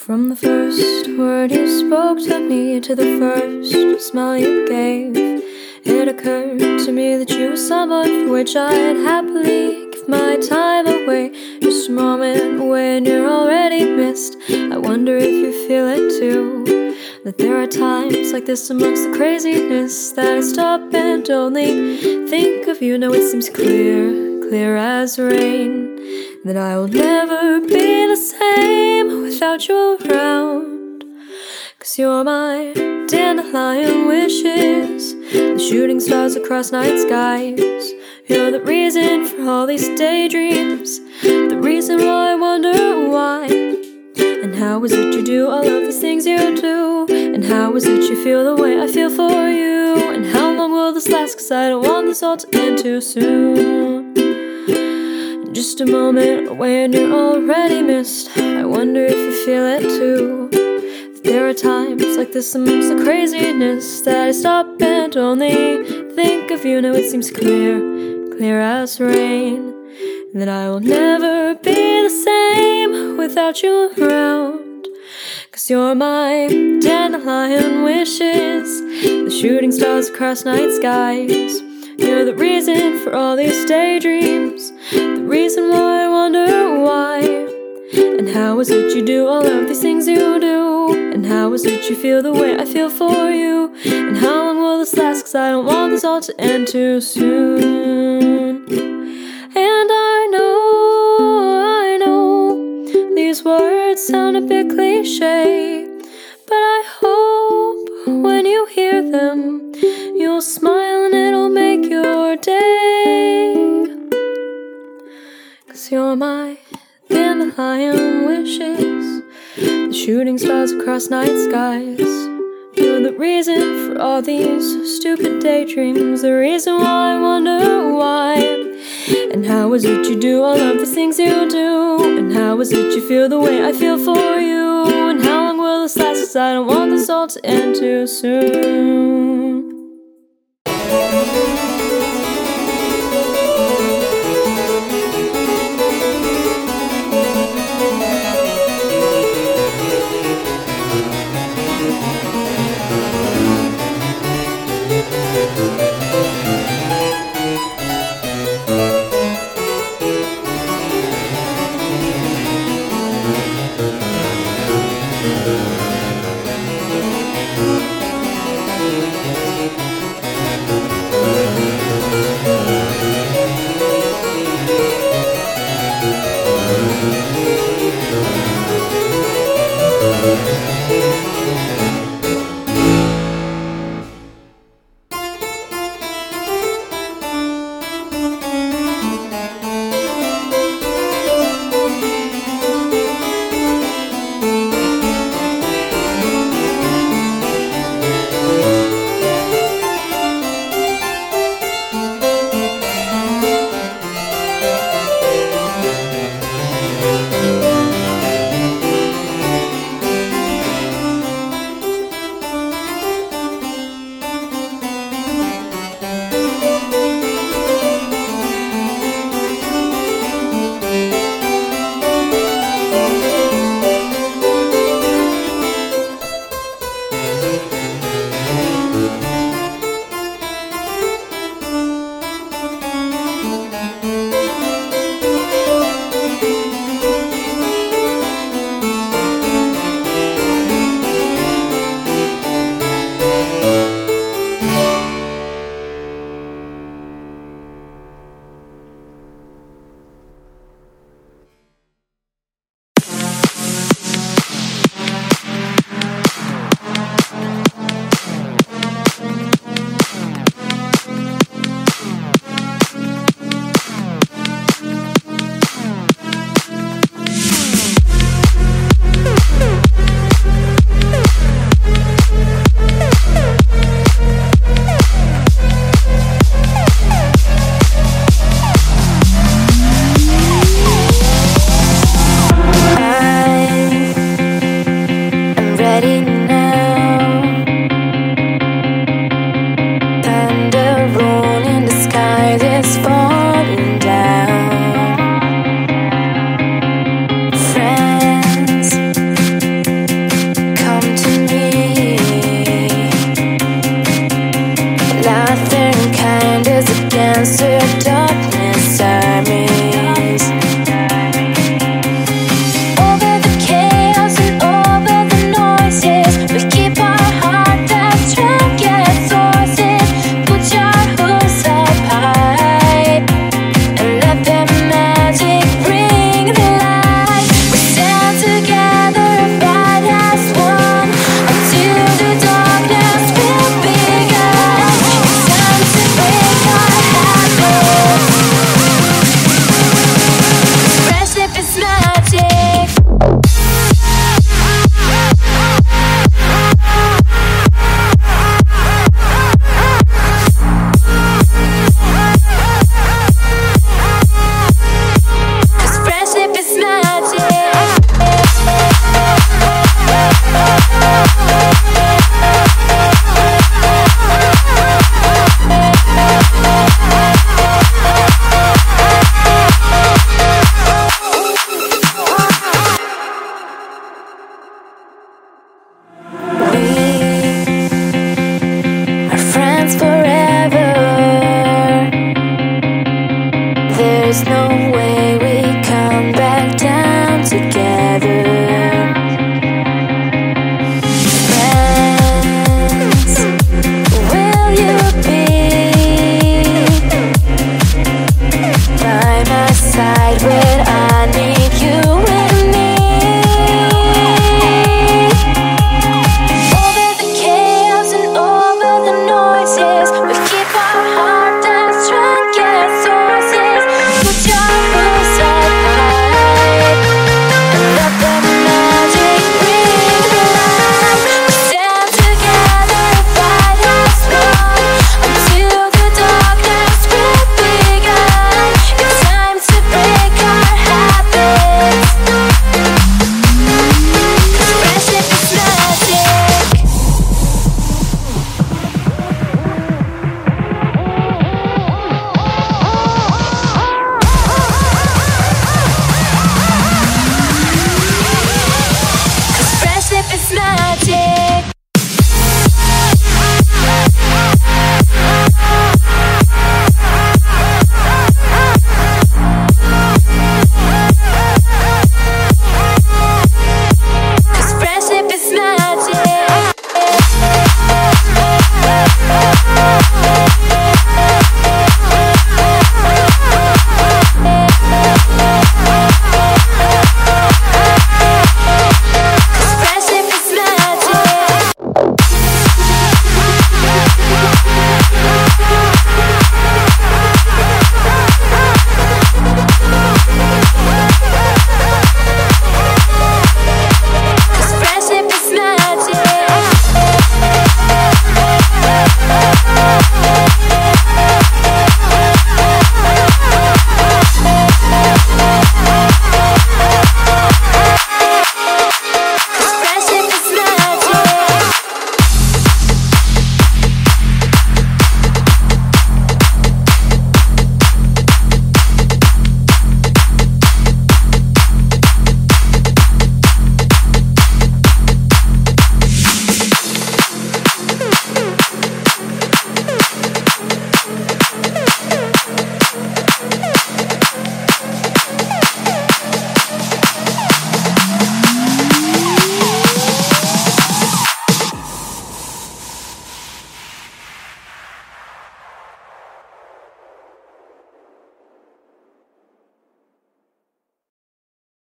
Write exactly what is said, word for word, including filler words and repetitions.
From the first word you spoke to me to the first smile you gave, it occurred to me that you were someone for which I'd happily give my time away. Just a moment when you're already missed, I wonder if you feel it too, that there are times like this amongst the craziness that I stop and only think of you. Now it seems clear, clear as rain, that I will never be the same without you around. Cause you're my dandelion wishes, the shooting stars across night skies. You're the reason for all these daydreams, the reason why I wonder why. And how is it you do all of these things you do? And how is it you feel the way I feel for you? And how long will this last? Cause I don't want this all to end too soon. Just a moment when you're already missed, I wonder if you feel it too, that there are times like this amongst the craziness that I stop and only think of you. Now it seems clear, clear as rain, that I will never be the same without you around. Cause you're my dandelion wishes, the shooting stars across night skies. You're the reason for all these daydreams, the reason why I wonder why. And how is it you do all of these things you do? And how is it you feel the way I feel for you? And how long will this last? Cause I don't want this all to end too soon. And I know, I know, these words sound a bit cliche, but I hope when you hear them, you'll smile and it'll make your day. Cause you're my dandelion wishes, the shooting stars across night skies. You're the reason for all these stupid daydreams, the reason why I wonder why. And how is it you do all of the things you do? And how is it you feel the way I feel for you? And how long will this last? Cause I don't want this all to end too soon.